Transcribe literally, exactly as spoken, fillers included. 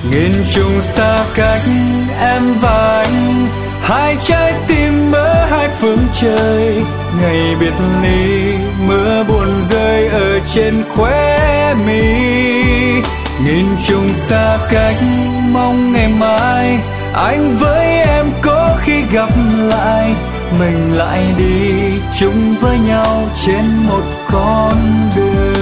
Nghìn trùng xa cách em và anh, hai trái tim ở hai phương trời. Ngày biệt ly mưa buồn rơi ở trên khóe mi. Nghìn trùng xa cách mong ngày mai anh với em có khi gặp lại. Mình lại đi chung với nhau trên một con đường.